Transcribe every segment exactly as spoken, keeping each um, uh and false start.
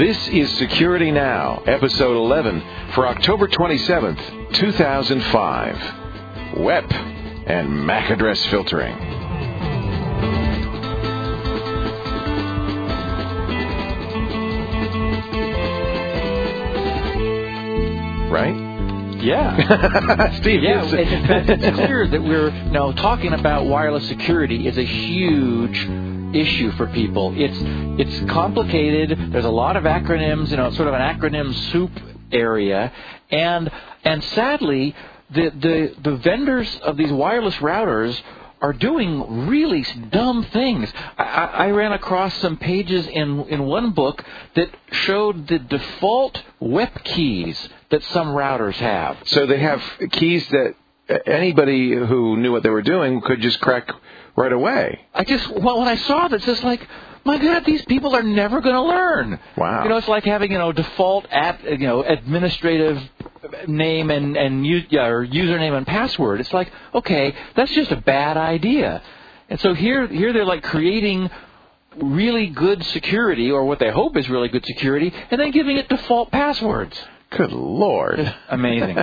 This is Security Now, Episode eleven for October twenty-seventh, two thousand five. W E P and M A C address filtering. Right? Yeah. Steve, yeah, it's, in fact, it's clear that we're you know, talking about wireless security is a huge issue for people. It's it's complicated. There's a lot of acronyms, you know, it's sort of an acronym soup area, and and sadly, the the the vendors of these wireless routers are doing really dumb things. I, I ran across some pages in in one book that showed the default W E P keys that some routers have. So they have keys that anybody who knew what they were doing could just crack right away. I just, well, when I saw this, it's like, my God, these people are never going to learn. Wow. You know, it's like having, you know, default at, you know, administrative name and, and yeah, or username and password. It's like, okay, that's just a bad idea. And so here, here they're like creating really good security, or what they hope is really good security, and then giving it default passwords. Good Lord. Amazing.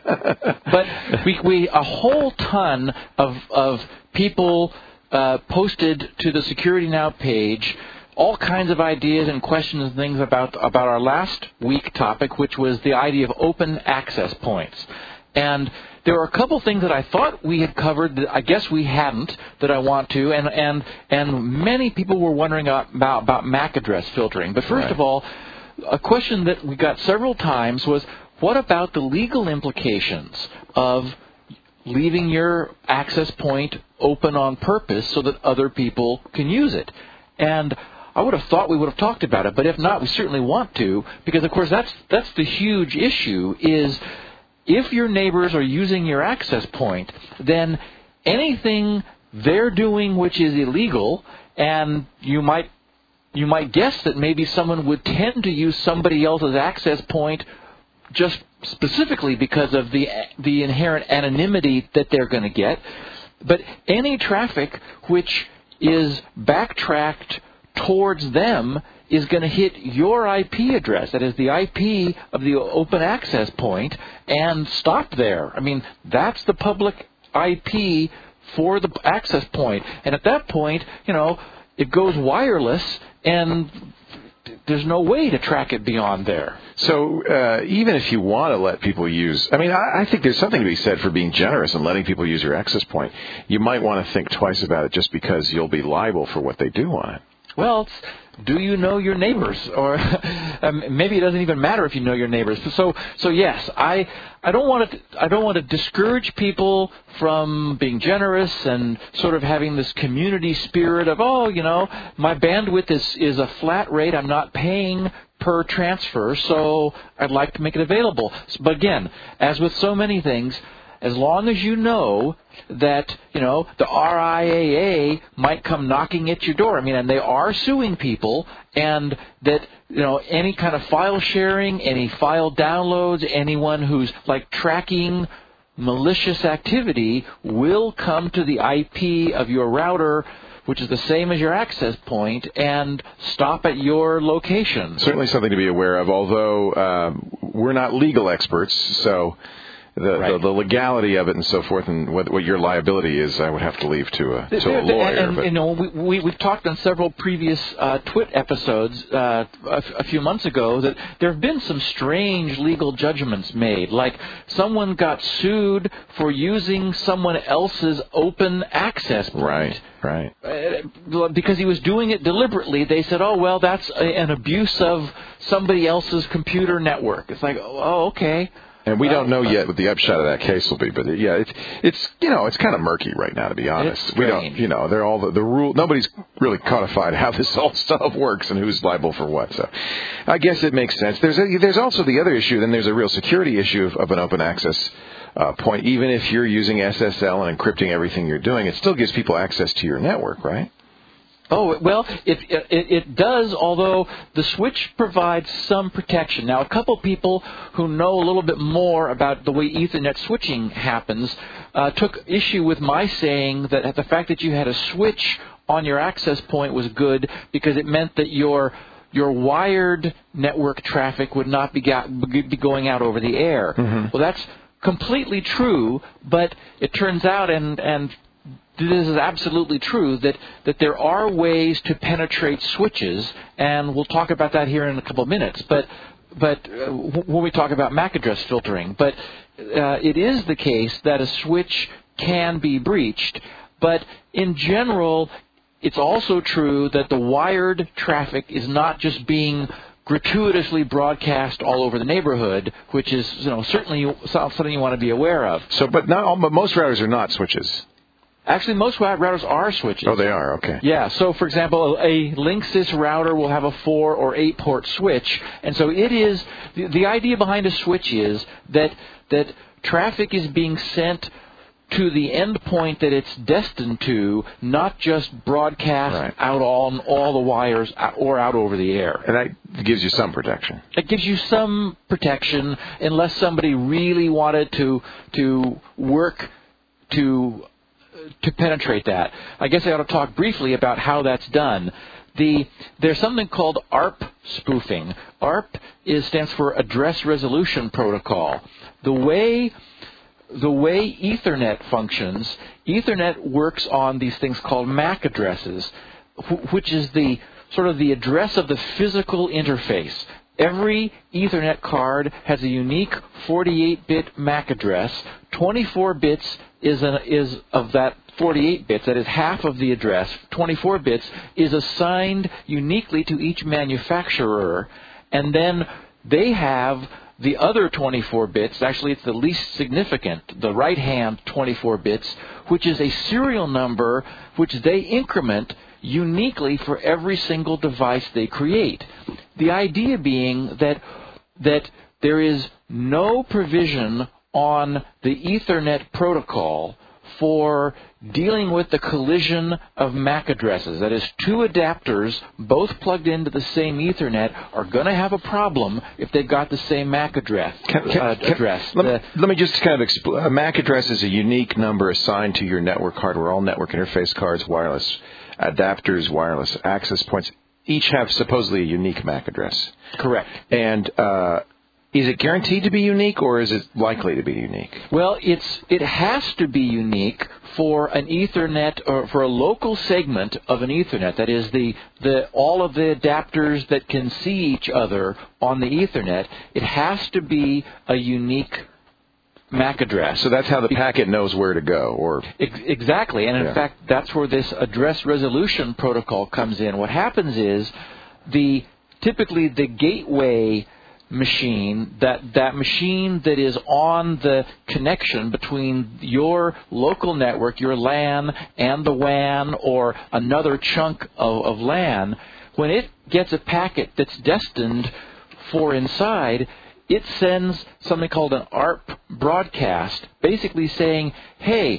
But we, we, a whole ton of, of people uh, posted to the Security Now page all kinds of ideas and questions and things about, about our last week topic, which was the idea of open access points. And there were a couple things that I thought we had covered that I guess we hadn't, that I want to, and, and, and many people were wondering about, about M A C address filtering. But first Right. of all, a question that we got several times was, what about the legal implications of leaving your access point open on purpose so that other people can use it? And I would have thought we would have talked about it, but if not, we certainly want to, because of course that's that's the huge issue, is if your neighbors are using your access point, then anything they're doing which is illegal, and you might You might guess that maybe someone would tend to use somebody else's access point just specifically because of the the inherent anonymity that they're going to get. But any traffic which is backtracked towards them is going to hit your I P address, that is the I P of the open access point, and stop there. I mean, that's the public I P for the access point. And at that point, you know, it goes wireless, and there's no way to track it beyond there. So uh, even if you want to let people use, I mean, I, I think there's something to be said for being generous and letting people use your access point. You might want to think twice about it just because you'll be liable for what they do on it. Well, it's, do you know your neighbors? Or um, maybe it doesn't even matter if you know your neighbors. So, so yes, I, I don't want to, I don't want to discourage people from being generous and sort of having this community spirit of, oh, you know, my bandwidth is, is a flat rate. I'm not paying per transfer, so I'd like to make it available. But again, as with so many things, as long as you know that, you know, the R I A A might come knocking at your door. I mean, and they are suing people, and that, you know, any kind of file sharing, any file downloads, anyone who's like tracking malicious activity will come to the I P of your router, which is the same as your access point, and stop at your location. Certainly something to be aware of, although um, we're not legal experts, so The, right. the the legality of it and so forth, and what, what your liability is, I would have to leave to a to a lawyer. And, and you know, we, we we've talked on several previous uh, Twit episodes uh, a, a few months ago that there have been some strange legal judgments made. Like someone got sued for using someone else's open access point. Right, right. Uh, because he was doing it deliberately. They said, "Oh well, that's a, an abuse of somebody else's computer network." It's like, oh, okay. And we don't know yet what the upshot of that case will be, but yeah, it's it's you know it's kind of murky right now, to be honest. It's we don't, you know, they're all the, the rule. Nobody's really codified how this all stuff works and who's liable for what. So, I guess it makes sense. There's a, there's also the other issue. Then there's a real security issue of, of an open access uh, point. Even if you're using S S L and encrypting everything you're doing, it still gives people access to your network, right? Oh, well, it, it it does, although the switch provides some protection. Now, a couple people who know a little bit more about the way Ethernet switching happens uh, took issue with my saying that the fact that you had a switch on your access point was good because it meant that your your wired network traffic would not be, got, be going out over the air. Mm-hmm. Well, that's completely true, but it turns out, and, and this is absolutely true, that, that there are ways to penetrate switches, and we'll talk about that here in a couple of minutes, but, but uh, when we talk about M A C address filtering. But uh, it is the case that a switch can be breached, but in general, it's also true that the wired traffic is not just being gratuitously broadcast all over the neighborhood, which is, you know, certainly something you want to be aware of. So, but not all, but most routers are not switches. Actually, most routers are switches. Oh, they are, okay. Yeah, so for example, a Linksys router will have a four or eight port switch, and so it is, the, the idea behind a switch is that, that traffic is being sent to the end point that it's destined to, not just broadcast right. out on all the wires or out over the air. And that gives you some protection. It gives you some protection, unless somebody really wanted to to work to to penetrate that. I guess I ought to talk briefly about how that's done. The, there's something called A R P spoofing. A R P is, stands for Address Resolution Protocol. The way the way Ethernet functions, Ethernet works on these things called M A C addresses, which is the sort of the address of the physical interface. Every Ethernet card has a unique forty-eight bit M A C address. twenty-four bits is, an, is of that forty-eight bits, that is half of the address. twenty-four bits is assigned uniquely to each manufacturer, and then they have the other twenty-four bits. Actually, it's the least significant, the right-hand twenty-four bits, which is a serial number which they increment uniquely for every single device they create. The idea being that that there is no provision on the Ethernet protocol for dealing with the collision of M A C addresses. That is, two adapters, both plugged into the same Ethernet, are going to have a problem if they've got the same M A C address. Can, can, uh, can, address. Let, the, let me just kind of explain. A M A C address is a unique number assigned to your network hardware. All network interface cards, wireless adapters, wireless access points, each have supposedly a unique M A C address. Correct. And uh, is it guaranteed to be unique, or is it likely to be unique? Well, it's it has to be unique for an Ethernet, or for a local segment of an Ethernet. That is, the the all of the adapters that can see each other on the Ethernet. It has to be a unique M A C address. So that's how the packet knows where to go, or Ex- exactly. And in yeah. fact, that's where this address resolution protocol comes in. What happens is the typically the gateway machine, that, that machine that is on the connection between your local network, your LAN, and the W A N, or another chunk of, of LAN, when it gets a packet that's destined for inside, it sends something called an A R P broadcast, basically saying, hey,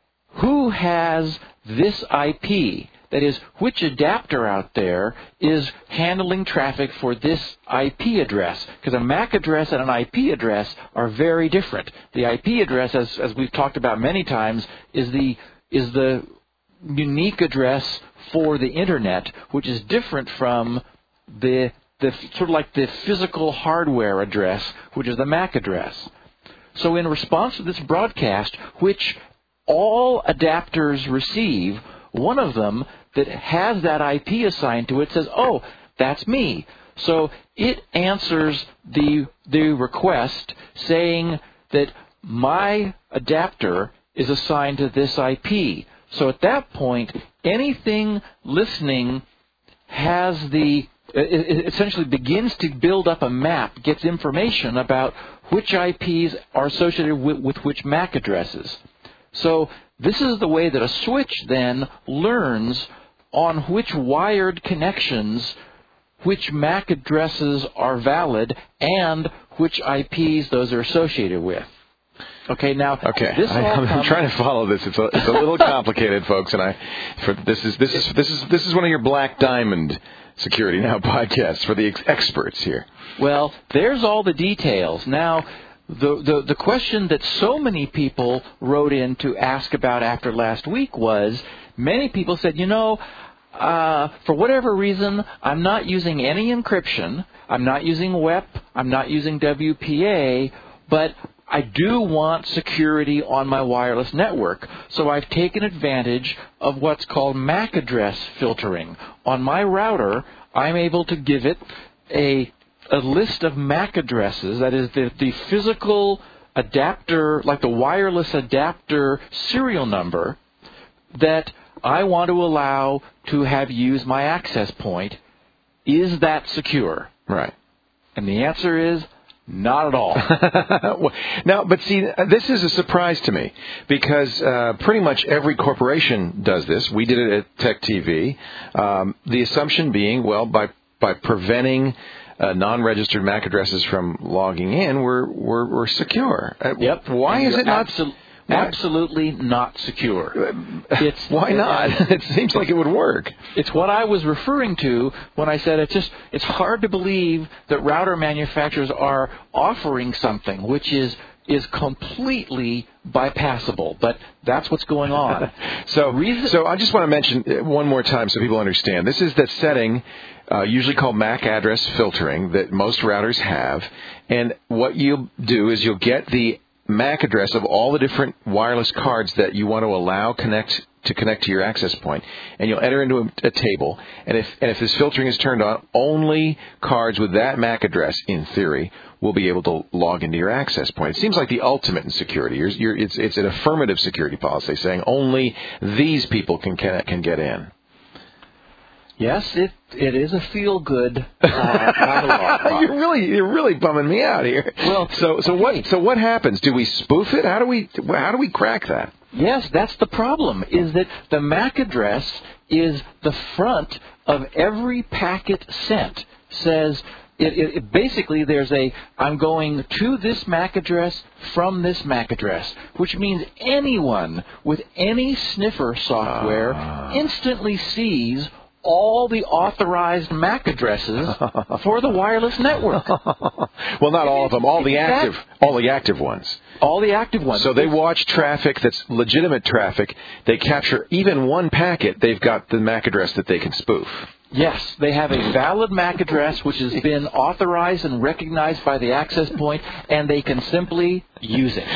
who has this I P? That is, which adapter out there is handling traffic for this I P address? Because a M A C address and an I P address are very different. The I P address, as, as we've talked about many times, is the is the unique address for the Internet, which is different from the the sort of like the physical hardware address, which is the M A C address. So in response to this broadcast, which all adapters receive, one of them that has that I P assigned to it says, oh, that's me. So it answers the the request saying that my adapter is assigned to this I P. So at that point, anything listening has the it essentially begins to build up a map, gets information about which I Ps are associated with, with which M A C addresses. So this is the way that a switch then learns on which wired connections, which M A C addresses are valid, and which I Ps those are associated with. Okay, now okay, this I, all I'm comes... trying to follow this. It's a, it's a little complicated, folks, and I for this is this is this is this is one of your Black Diamond Security Now podcasts for the ex- experts here. Well, there's all the details. Now, the, the the question that so many people wrote in to ask about after last week was, many people said, you know, uh, for whatever reason, I'm not using any encryption. I'm not using W E P. I'm not using W P A, but I do want security on my wireless network. So I've taken advantage of what's called M A C address filtering. On my router, I'm able to give it a, a list of M A C addresses, that is the, the physical adapter, like the wireless adapter serial number, that I want to allow to have use my access point. Is that secure? Right. And the answer is not at all. Now, but see, this is a surprise to me because uh, pretty much every corporation does this. We did it at Tech T V. Um, the assumption being, well, by by preventing uh, non-registered M A C addresses from logging in, we're we're, we're secure. Uh, yep. Why and is it not? Absol- absolutely not secure. It's why not? It seems like it would work. It's what I was referring to when I said it's just it's hard to believe that router manufacturers are offering something which is is completely bypassable, but that's what's going on. so, Reason- so I just want to mention one more time so people understand. This is that setting, uh, usually called M A C address filtering, that most routers have. And what you'll do is you'll get the M A C address of all the different wireless cards that you want to allow connect to connect to your access point, and you'll enter into a, a table. And if and if this filtering is turned on, only cards with that M A C address, in theory, will be able to log into your access point. It seems like the ultimate in security. You're, you're, it's it's an affirmative security policy saying only these people can can, can get in. Yes, it it is a feel good. Uh, you're really you're really bumming me out here. Well, so so okay. what so what happens? Do we spoof it? How do we how do we crack that? Yes, that's the problem. Is that the M A C address is the front of every packet sent. Says it, it, it basically there's a I'm going to this M A C address from this M A C address, which means anyone with any sniffer software uh. instantly sees all the authorized M A C addresses for the wireless network. Well, not all of them. All the active, all the active ones. All the active ones. So they watch traffic that's legitimate traffic. They capture even one packet. They've got the M A C address that they can spoof. Yes, they have a valid M A C address which has been authorized and recognized by the access point, and they can simply use it.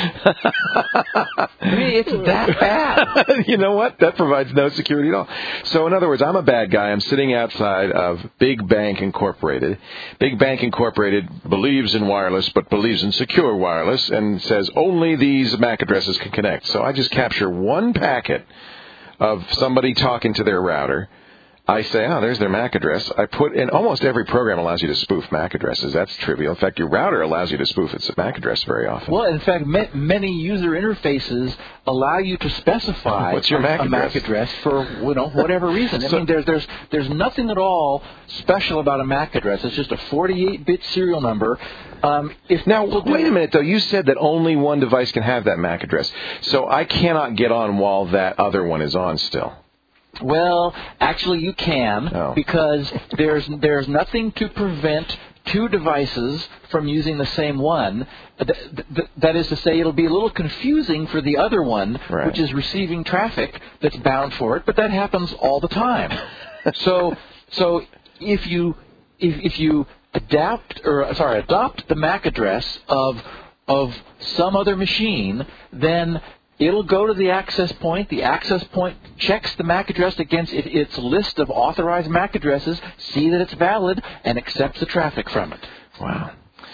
I mean, it's that bad. You know what? That provides no security at all. So in other words, I'm a bad guy. I'm sitting outside of Big Bank Incorporated. Big Bank Incorporated believes in wireless, but believes in secure wireless, and says only these M A C addresses can connect. So I just capture one packet of somebody talking to their router. I say, oh, there's their M A C address. I put in almost every program allows you to spoof M A C addresses. That's trivial. In fact, your router allows you to spoof its M A C address very often. Well, in fact, ma- many user interfaces allow you to specify What's your M A C a address? M A C address for you know whatever reason. I so, mean, there's there's there's nothing at all special about a M A C address. It's just a forty-eight bit serial number. Um, if now, wait a minute, though. You said that only one device can have that M A C address. So I cannot get on while that other one is on still. Well, actually, you can oh. because there's there's nothing to prevent two devices from using the same one. Th- th- that is to say, it'll be a little confusing for the other one, right. which is receiving traffic that's bound for it. But that happens all the time. so, so if you if, if you adapt or sorry adopt the M A C address of of some other machine, then it'll go to the access point. The access point checks the M A C address against it, its list of authorized M A C addresses, see that it's valid, and accepts the traffic from it. Wow.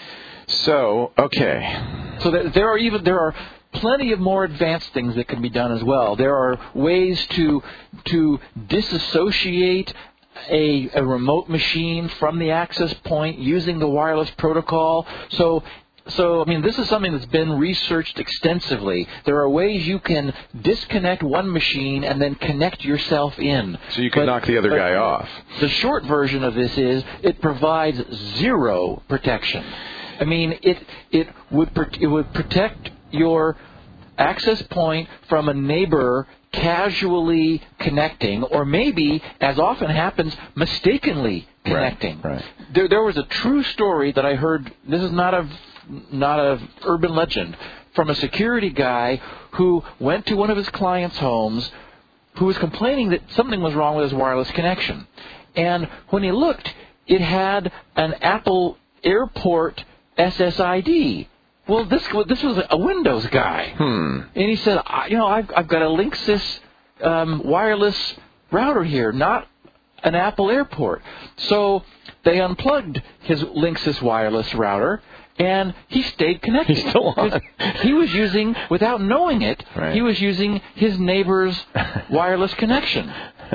So, okay. So there, there are even there are plenty of more advanced things that can be done as well. There are ways to to disassociate a, a remote machine from the access point using the wireless protocol. So. So, I mean, this is something that's been researched extensively. There are ways you can disconnect one machine and then connect yourself in. So you can but, knock the other guy off. The short version of this is it provides zero protection. I mean, it it would it would protect your access point from a neighbor casually connecting, or maybe, as often happens, mistakenly connecting. Right, right. There, there was a true story that I heard. This is not a not a urban legend, from a security guy who went to one of his clients' homes, who was complaining that something was wrong with his wireless connection. And when he looked, it had an Apple Airport S S I D. Well, this this was a Windows guy. Hmm. And he said, I, you know, I've, I've got a Linksys um, wireless router here, not an Apple Airport. So they unplugged his Linksys wireless router, and he stayed connected. He's still on. He was using, without knowing it, right. he was using his neighbor's wireless connection.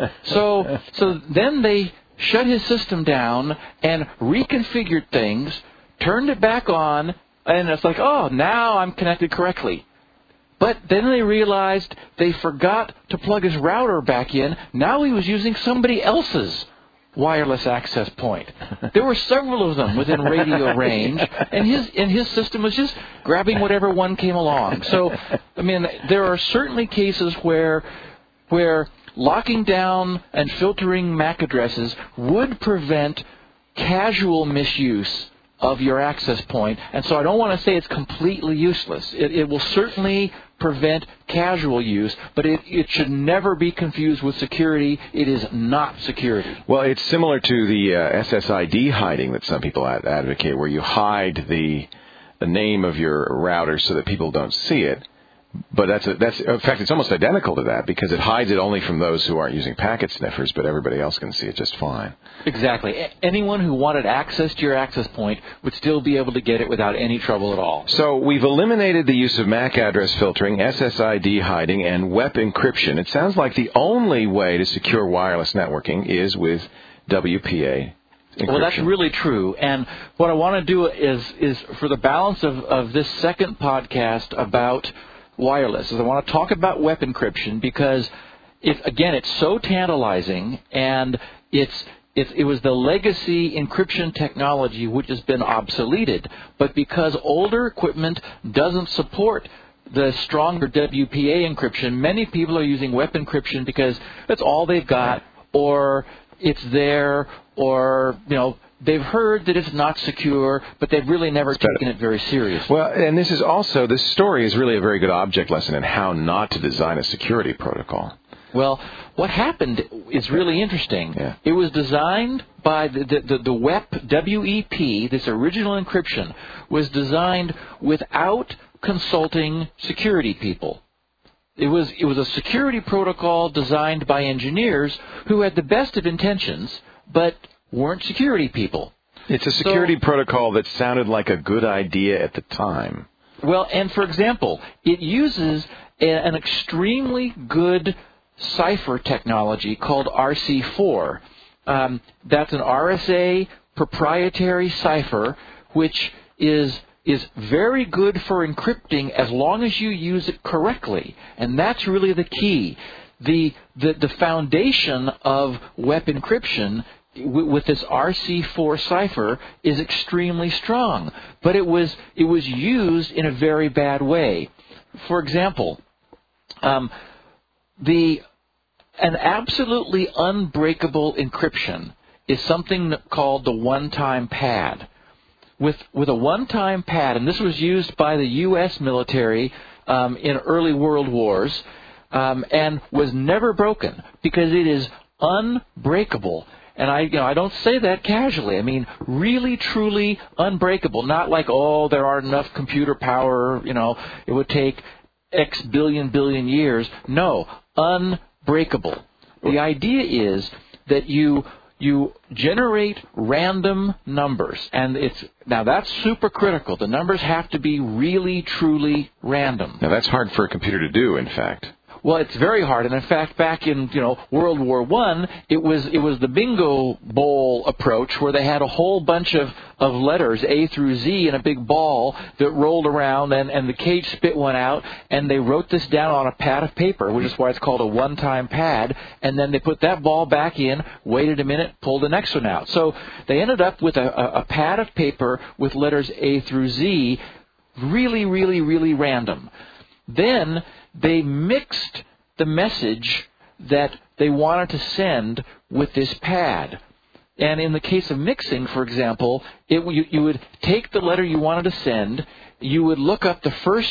So, so then they shut his system down and reconfigured things, turned it back on, and it's like, oh, now I'm connected correctly. But then they realized they forgot to plug his router back in. Now he was using somebody else's wireless access point. There were several of them within radio range, and his and his system was just grabbing whatever one came along. So, I mean, there are certainly cases where where locking down and filtering M A C addresses would prevent casual misuse of your access point. And so I don't want to say it's completely useless. It, it will certainly prevent casual use, but it, it should never be confused with security. It is not security. Well, it's similar to the uh, S S I D hiding that some people ad- advocate, where you hide the the name of your router so that people don't see it. But that's a, that's in fact, it's almost identical to that, because it hides it only from those who aren't using packet sniffers, but everybody else can see it just fine. Exactly. A- anyone who wanted access to your access point would still be able to get it without any trouble at all. So we've eliminated the use of M A C address filtering, S S I D hiding, and W E P encryption. It sounds like the only way to secure wireless networking is with W P A encryption. Well, that's really true. And what I want to do is, is for the balance of, of this second podcast about wireless, is I want to talk about W E P encryption, because, it, again, it's so tantalizing, and it's It, it was the legacy encryption technology which has been obsoleted. But because older equipment doesn't support the stronger W P A encryption, many people are using W E P encryption because that's all they've got, or it's there, or, you know, they've heard that it's not secure, but they've really never it's taken better. it very seriously. Well, and this is also, this story is really a very good object lesson in how not to design a security protocol. Well, what happened is really interesting. Yeah. It was designed by the, the, the, the W E P, W E P, this original encryption, was designed without consulting security people. It was, it was a security protocol designed by engineers who had the best of intentions, but weren't security people. It's a security so, protocol that sounded like a good idea at the time. Well, and for example, it uses a, an extremely good cipher technology called R C four. Um, that's an R S A proprietary cipher, which is is very good for encrypting as long as you use it correctly. And that's really the key. The the, the foundation of W E P encryption with this R C four cipher is extremely strong, but it was it was used in a very bad way. For example, um, the an absolutely unbreakable encryption is something called the one-time pad. With with a one-time pad, and this was used by the U S military um, in early world wars, um, and was never broken because it is unbreakable. And I, you know, I don't say that casually. I mean, really, truly unbreakable. Not like, oh, there aren't enough computer power, you know, it would take X billion, billion years. No, unbreakable. The idea is that you you generate random numbers. And it's now that's super critical. The numbers have to be really, truly random. Now, that's hard for a computer to do, in fact. Well, it's very hard, and in fact, back in you know World War One, it was it was the bingo bowl approach, where they had a whole bunch of, of letters A through Z in a big ball that rolled around, and, and the cage spit one out, and they wrote this down on a pad of paper, which is why it's called a one-time pad, and then they put that ball back in, waited a minute, pulled the next one out. So they ended up with a, a, a pad of paper with letters A through Z, really, really, really random. Then they mixed the message that they wanted to send with this pad. And in the case of mixing, for example, it, you, you would take the letter you wanted to send, you would look up the first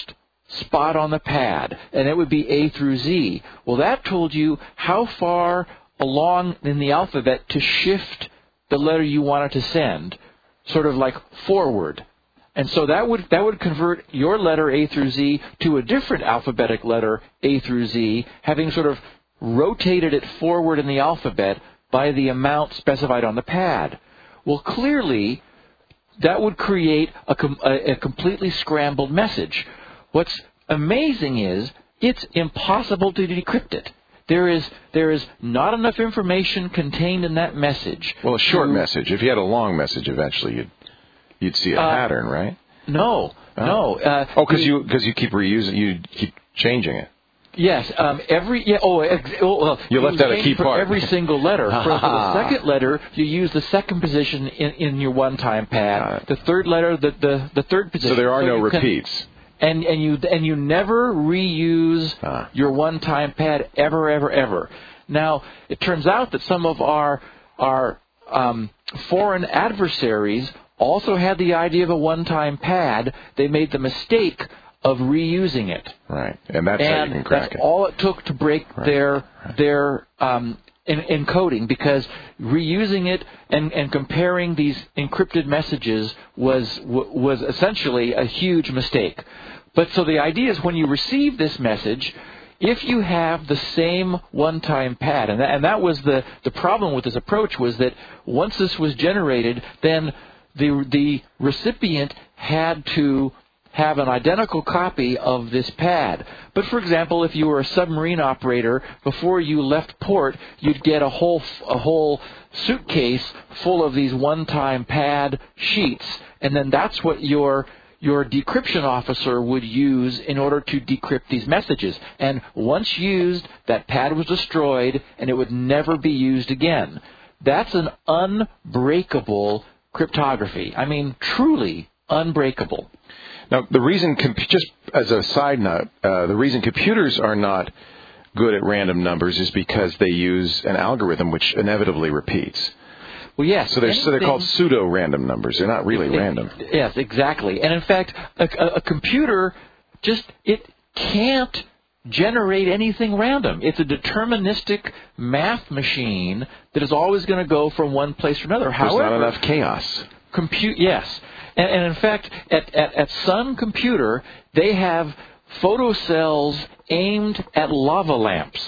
spot on the pad, and it would be A through Z. Well, that told you how far along in the alphabet to shift the letter you wanted to send, sort of like forward. And so that would that would convert your letter A through Z to a different alphabetic letter A through Z, having sort of rotated it forward in the alphabet by the amount specified on the pad. Well, clearly, that would create a, com- a, a completely scrambled message. What's amazing is it's impossible to decrypt it. There is there is not enough information contained in that message. Well, a short to, message. If you had a long message, eventually you'd you'd see a uh, pattern, right? No, oh. no. Uh, oh, because you because you keep reusing, you keep changing it. Yes, um, every yeah. Oh, ex- oh well, you left out a key for part. Every single letter. For, for the second letter, you use the second position in, in your one-time pad. The third letter, the, the the third position. So there are so no can, repeats. And and you and you never reuse ah. your one-time pad ever, ever, ever. Now it turns out that some of our our um, foreign adversaries also had the idea of a one-time pad. They made the mistake of reusing it. Right, and that's and how you can crack that's it. all it took to break right. their right. their um, en- encoding, because reusing it and, and comparing these encrypted messages was w- was essentially a huge mistake. But so the idea is when you receive this message, if you have the same one-time pad, and that, and that was the, the problem with this approach, was that once this was generated, then the the recipient had to have an identical copy of this pad. But for example, if you were a submarine operator, before you left port, you'd get a whole a whole suitcase full of these one-time pad sheets, and then that's what your your decryption officer would use in order to decrypt these messages. And once used, that pad was destroyed, and it would never be used again. That's an unbreakable cryptography. I mean, truly unbreakable. Now, the reason, just as a side note, uh, the reason computers are not good at random numbers is because they use an algorithm which inevitably repeats. Well, yes. So they're, so they're called pseudo-random numbers. They're not really it, random. Yes, exactly. And in fact, a, a, a computer just, it can't generate anything random. It's a deterministic math machine that is always going to go from one place to another. There's However, not enough chaos. Compute, yes. And, and in fact, at, at, at Sun Computer, they have photocells aimed at lava lamps.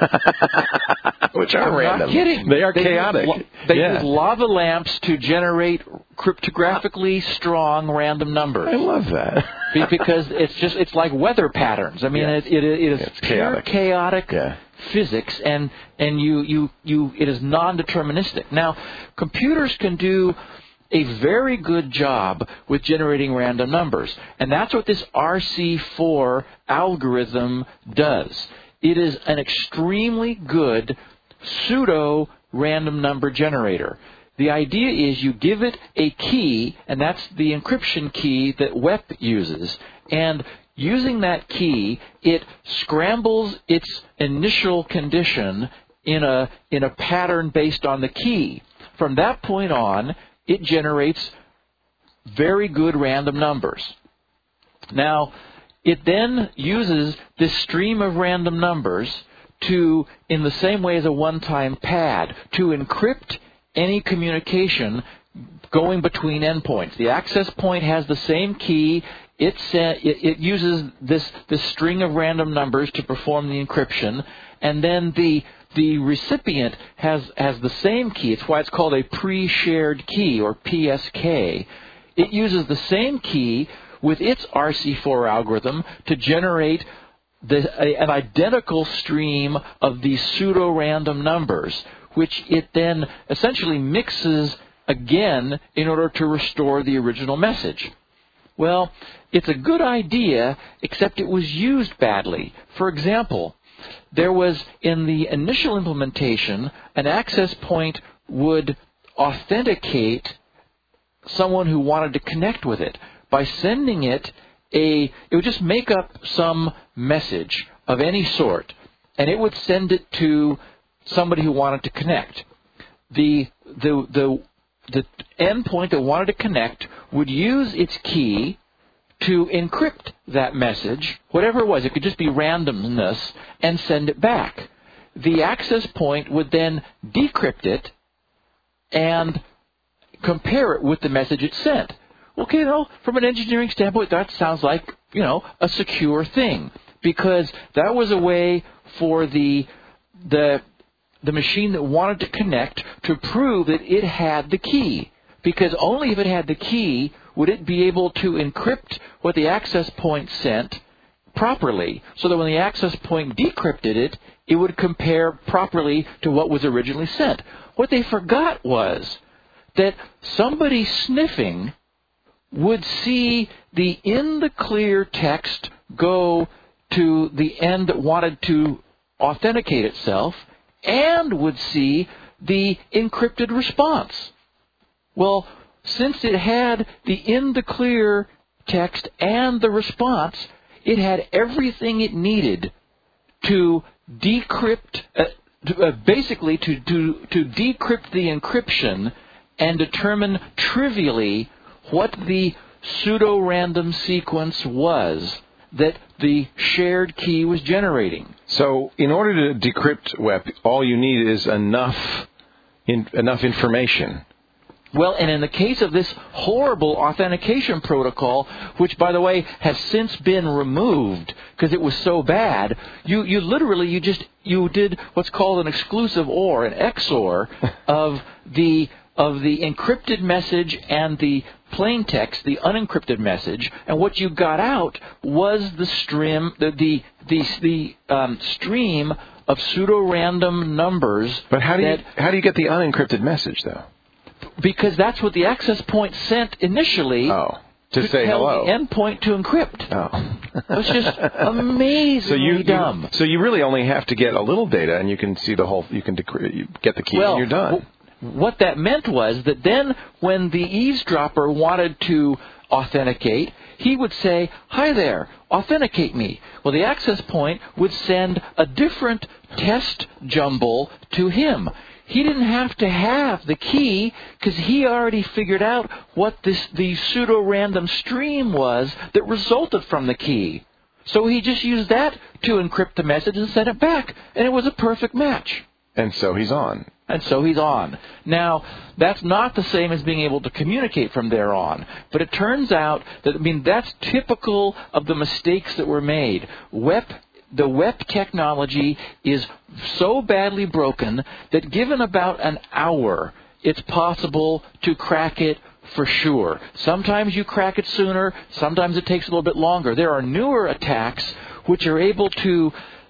Which are I'm random. Not kidding. They are they chaotic. Use, they yeah. use lava lamps to generate cryptographically strong random numbers. I love that. Because it's just, it's like weather patterns. I mean, yes. it, it, it is it's pure chaotic, chaotic yeah. physics, and, and you, you, you, it is non-deterministic. Now, computers can do a very good job with generating random numbers. And that's what this R C four algorithm does. It is an extremely good pseudo-random number generator. The idea is you give it a key, and that's the encryption key that W E P uses. And using that key, it scrambles its initial condition in a, in a pattern based on the key. From that point on, it generates very good random numbers. Now, it then uses this stream of random numbers to, in the same way as a one-time pad, to encrypt any communication going between endpoints. The access point has the same key. It, it, it uses this, this string of random numbers to perform the encryption, and then the The recipient has, has the same key. It's why it's called a pre-shared key, or P S K. It uses the same key with its R C four algorithm to generate the, a, an identical stream of these pseudo-random numbers, which it then essentially mixes again in order to restore the original message. Well, it's a good idea, except it was used badly. For example, there was, in the initial implementation, an access point would authenticate someone who wanted to connect with it by sending it a, it would just make up some message of any sort, and it would send it to somebody who wanted to connect. The, the, the, the endpoint that wanted to connect would use its key to encrypt that message, whatever it was. It could just be randomness, and send it back. The access point would then decrypt it and compare it with the message it sent. Okay, you know, from an engineering standpoint, that sounds like, you know, a secure thing, because that was a way for the the the machine that wanted to connect to prove that it had the key. Because only if it had the key would it be able to encrypt what the access point sent properly, so that when the access point decrypted it, it would compare properly to what was originally sent. What they forgot was that somebody sniffing would see the in the clear text go to the end that wanted to authenticate itself, and would see the encrypted response. Well, since it had the in the clear text and the response, it had everything it needed to decrypt, uh, to, uh, basically to, to, to decrypt the encryption and determine trivially what the pseudo-random sequence was that the shared key was generating. So in order to decrypt W E P, all you need is enough in, enough information. Well, and in the case of this horrible authentication protocol, which, by the way, has since been removed because it was so bad, you, you literally, you just, you did what's called an exclusive OR, an X O R, of the of the encrypted message and the plain text, the unencrypted message, and what you got out was the stream, the the the, the um, stream of pseudo-random numbers. But how do you that, how do you get the unencrypted message though? Because that's what the access point sent initially. Oh, to, to say tell hello. The endpoint to encrypt. Oh, it's just amazingly so you, dumb. You, so you really only have to get a little data, and you can see the whole. You can decrypt, you get the key, well, and you're done. W- What that meant was that then when the eavesdropper wanted to authenticate, he would say, "Hi there, authenticate me." Well, the access point would send a different test jumble to him. He didn't have to have the key because he already figured out what this the pseudo-random stream was that resulted from the key. So he just used that to encrypt the message and send it back, and it was a perfect match. And so he's on. And so he's on. Now, that's not the same as being able to communicate from there on. But it turns out that, I mean, that's typical of the mistakes that were made. W E P, the W E P technology is so badly broken that given about an hour, it's possible to crack it for sure. Sometimes you crack it sooner. Sometimes it takes a little bit longer. There are newer attacks which are able to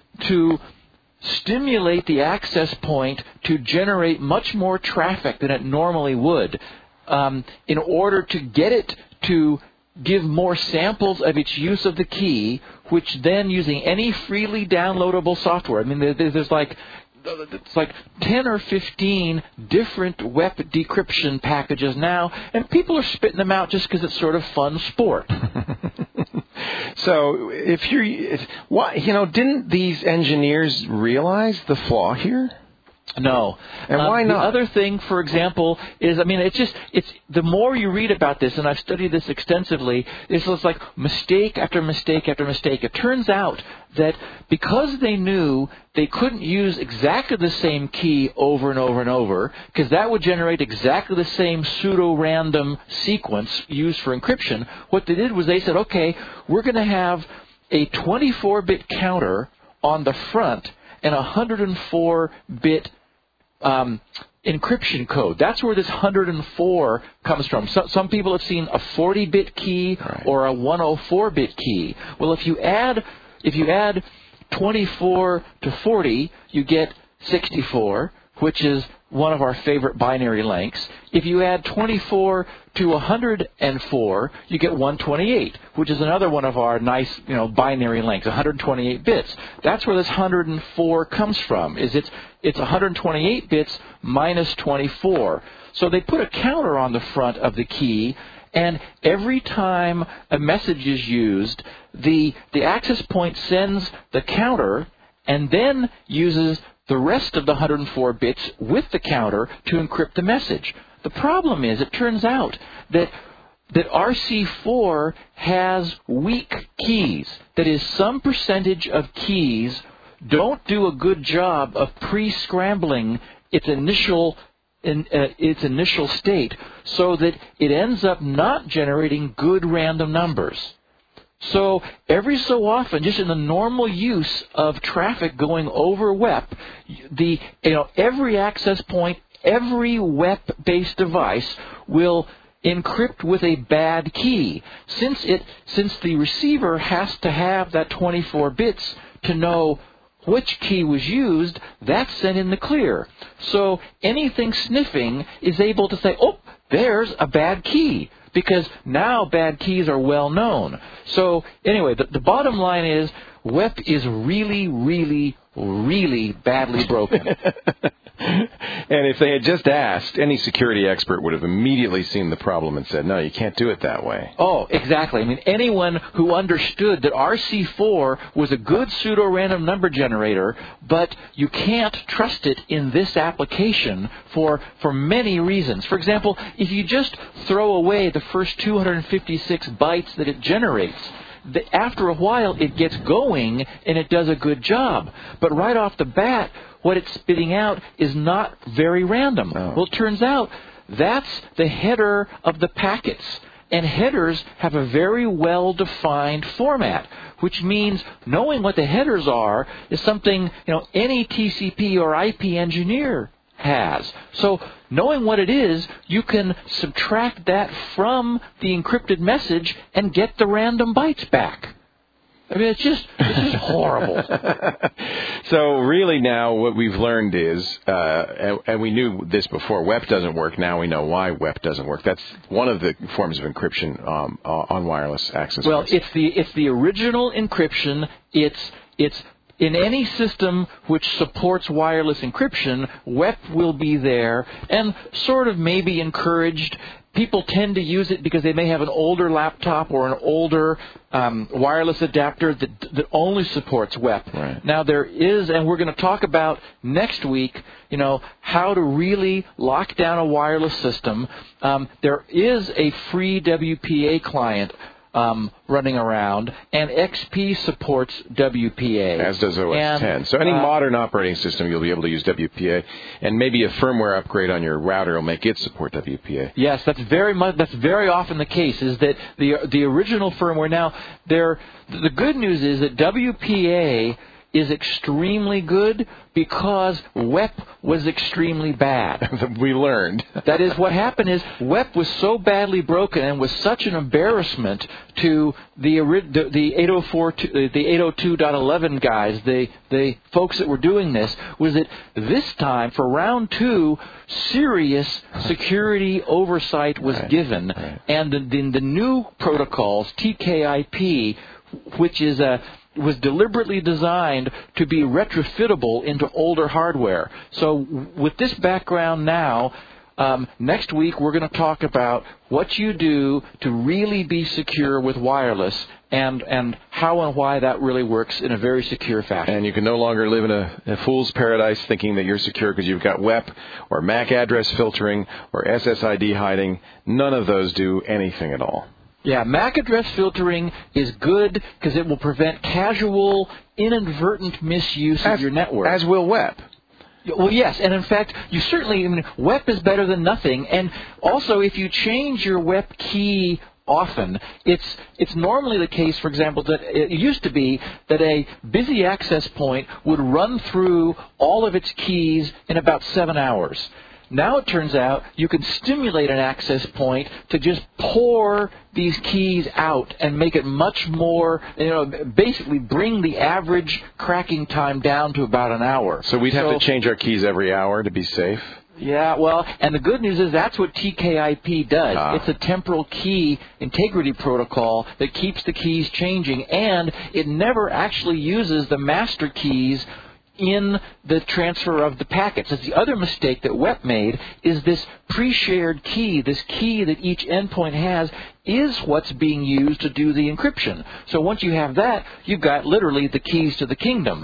to stimulate the access point to generate much more traffic than it normally would, um, in order to get it to give more samples of its use of the key, which then, using any freely downloadable software, I mean, there, there's like it's like ten or fifteen different W E P decryption packages now, and people are spitting them out just because it's sort of fun sport. So, if you're, if, why, you know, didn't these engineers realize the flaw here? No. And um, why not? The other thing, for example, is, I mean, it's just, it's, the more you read about this, and I've studied this extensively, it's just like mistake after mistake after mistake. It turns out that because they knew they couldn't use exactly the same key over and over and over, because that would generate exactly the same pseudo-random sequence used for encryption, what they did was they said, okay, we're going to have a twenty-four bit counter on the front and a one hundred four bit um, encryption code. That's where this one hundred four comes from. So, some people have seen a forty bit key right. or a one hundred four bit key. Well, if you add if you add twenty-four to forty, you get sixty-four, which is one of our favorite binary lengths. If you add twenty-four to one hundred four, you get one hundred twenty-eight, which is another one of our nice, you know, binary lengths, one hundred twenty-eight bits. That's where this one hundred four comes from. Is it's it's one hundred twenty-eight bits minus twenty-four. So they put a counter on the front of the key, and every time a message is used, the the access point sends the counter and then uses the rest of the one hundred four bits with the counter to encrypt the message. The problem is, it turns out that that R C four has weak keys. That is, some percentage of keys don't do a good job of pre-scrambling its initial in, uh, its initial state, so that it ends up not generating good random numbers. So every so often, just in the normal use of traffic going over W E P, the you know every access point, every W E P-based device will encrypt with a bad key. Since it since the receiver has to have that twenty-four bits to know which key was used, that's sent in the clear. So anything sniffing is able to say, oh, there's a bad key, because now bad keys are well known. So anyway, the, the bottom line is W E P is really, really, really badly broken. And if they had just asked, any security expert would have immediately seen the problem and said, no, you can't do it that way. Oh, exactly. I mean, anyone who understood that R C four was a good pseudo-random number generator, but you can't trust it in this application for, for many reasons. For example, if you just throw away the first two hundred fifty-six bytes that it generates, the, after a while it gets going and it does a good job. But right off the bat, what it's spitting out is not very random. Oh. Well, it turns out that's the header of the packets. And headers have a very well-defined format, which means knowing what the headers are is something, you know, any T C P or I P engineer has. So knowing what it is, you can subtract that from the encrypted message and get the random bytes back. I mean, it's just, it's just horrible. So really now what we've learned is, uh, and, and we knew this before, W E P doesn't work. Now we know why W E P doesn't work. That's one of the forms of encryption um, on wireless access Well, points. it's the it's the original encryption. It's it's in any system which supports wireless encryption, W E P will be there and sort of maybe encouraged. People tend to use it because they may have an older laptop or an older um, wireless adapter that that only supports W E P. Right. Now there is, and we're going to talk about next week, you know, how to really lock down a wireless system. Um, there is a free W P A client Um, running around, and X P supports W P A. As does O S and, ten. So any uh, modern operating system, you'll be able to use W P A, and maybe a firmware upgrade on your router will make it support W P A. Yes, that's very much. That's very often the case. Is that the the original firmware? Now, there. The good news is that W P A is extremely good because W E P was extremely bad. We learned. That is, what happened is W E P was so badly broken and was such an embarrassment to the the, the eight oh four, the eight oh two dot eleven guys, the the folks that were doing this, was that this time for round two, serious security oversight was right. given, right. and the, the the new protocols, T K I P, which is a was deliberately designed to be retrofittable into older hardware. So with this background now, um, next week we're going to talk about what you do to really be secure with wireless and, and how and why that really works in a very secure fashion. And you can no longer live in a, a fool's paradise thinking that you're secure because you've got W E P or M A C address filtering or S S I D hiding. None of those do anything at all. Yeah, M A C address filtering is good because it will prevent casual, inadvertent misuse as, of your network. As will W E P. Well, yes, and in fact, you certainly, I mean, W E P is better than nothing. And also, if you change your W E P key often, it's it's normally the case, for example, that it used to be that a busy access point would run through all of its keys in about seven hours. Now it turns out you can stimulate an access point to just pour these keys out and make it much more, you know, basically bring the average cracking time down to about an hour. So we'd have so, to change our keys every hour to be safe? Yeah, well, and the good news is that's what T K I P does. Ah. It's a temporal key integrity protocol that keeps the keys changing, and it never actually uses the master keys in the transfer of the packets. That's the other mistake that W E P made, is this pre-shared key, this key that each endpoint has, is what's being used to do the encryption. So once you have that, you've got literally the keys to the kingdom. Right.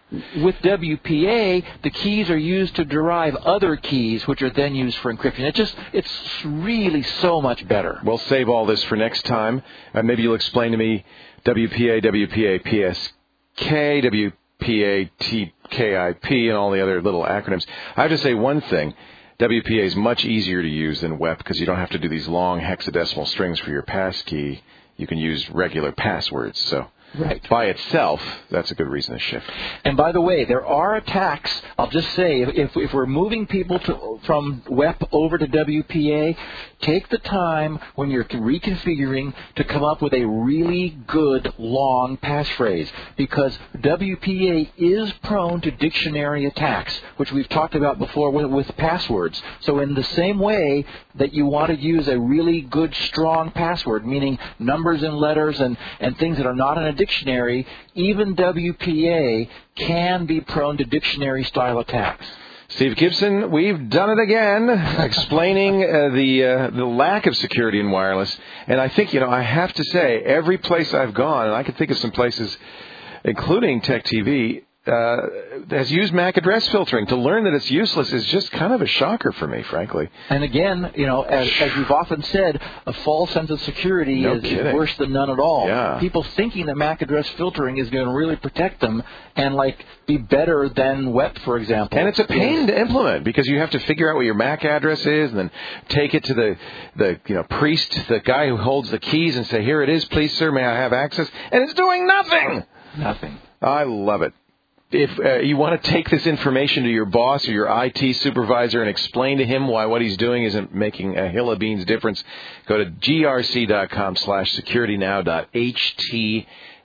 With W P A, the keys are used to derive other keys, which are then used for encryption. It just, it's really so much better. We'll save all this for next time. Uh, maybe you'll explain to me W P A, W P A P S K, W P A T K I P, and all the other little acronyms. I have to say one thing. W P A is much easier to use than W E P because you don't have to do these long hexadecimal strings for your passkey. You can use regular passwords. So right. by itself, that's a good reason to shift. And by the way, there are attacks. I'll just say, if, if we're moving people to, from W E P over to W P A, take the time when you're reconfiguring to come up with a really good long passphrase, because W P A is prone to dictionary attacks, which we've talked about before with, with passwords. So in the same way that you want to use a really good, strong password, meaning numbers and letters and, and things that are not in a dictionary, even W P A can be prone to dictionary-style attacks. Steve Gibson, we've done it again, explaining uh, the uh, the lack of security in wireless. And I think, you know, I have to say, every place I've gone, and I can think of some places, including Tech T V, uh, has used M A C address filtering. To learn that it's useless is just kind of a shocker for me, frankly. And again, you know, as, as you've often said, a false sense of security no is kidding. worse than none at all. Yeah. People thinking that M A C address filtering is going to really protect them and, like, be better than W E P, for example. And it's a pain to implement because you have to figure out what your M A C address is and then take it to the, the you know, priest, the guy who holds the keys, and say, here it is, please, sir, may I have access? And it's doing nothing. Nothing. I love it. If uh, you want to take this information to your boss or your I T supervisor and explain to him why what he's doing isn't making a hill of beans difference, go to grc.com slash securitynow.htm,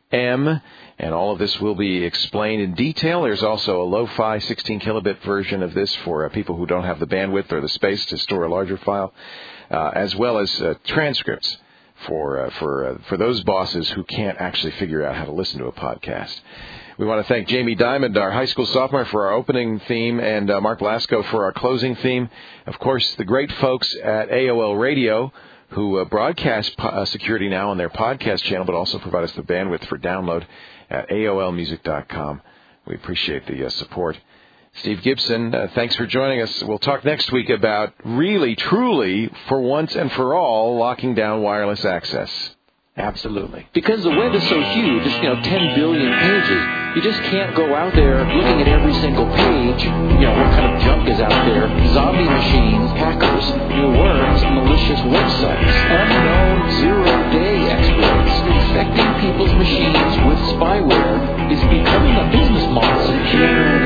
and all of this will be explained in detail. There's also a lo-fi sixteen kilobit version of this for uh, people who don't have the bandwidth or the space to store a larger file, uh, as well as uh, transcripts for uh, for uh, for those bosses who can't actually figure out how to listen to a podcast. We want to thank Jamie Dimond, our high school sophomore, for our opening theme, and uh, Mark Blasco for our closing theme. Of course, the great folks at A O L Radio, who uh, broadcast po- uh, Security Now on their podcast channel, but also provide us the bandwidth for download at A O L music dot com. We appreciate the uh, support. Steve Gibson, uh, thanks for joining us. We'll talk next week about really, truly, for once and for all, locking down wireless access. Absolutely. Because the web is so huge, it's, you know, ten billion pages. You just can't go out there looking at every single page, you know, what kind of junk is out there. Zombie machines, hackers, new worms, malicious websites, unknown zero-day exploits, infecting people's machines with spyware is becoming a business model. Secure